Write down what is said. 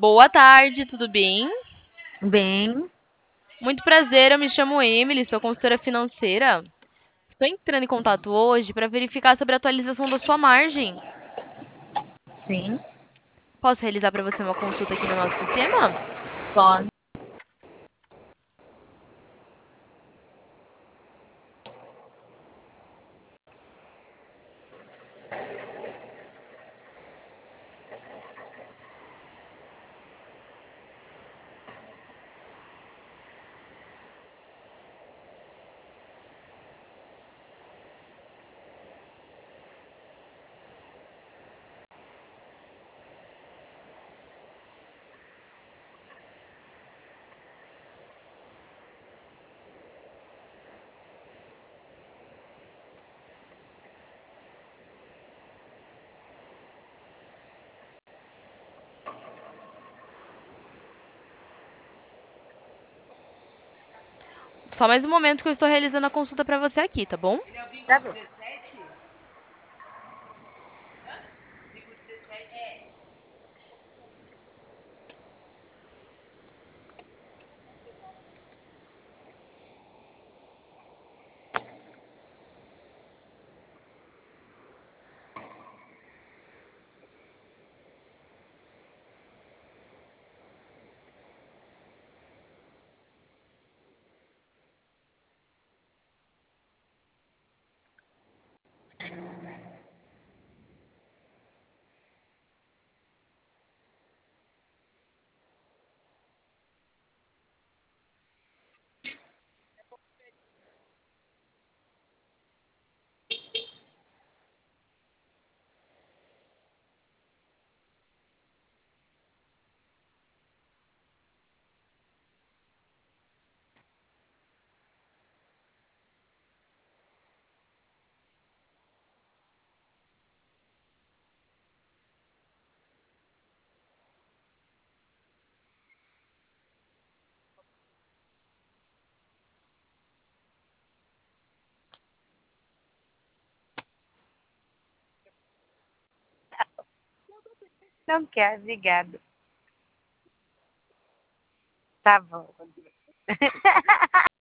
Boa tarde, tudo bem? Bem, Muito prazer, eu me chamo Emily, sou consultora financeira. Estou entrando em contato hoje para verificar sobre a atualização da sua margem. sim, Posso realizar para você uma consulta aqui no nosso sistema? pode. Só mais um momento que eu estou realizando a consulta para você aqui, tá bom? Tá bom. Não quer, obrigado. Tá bom.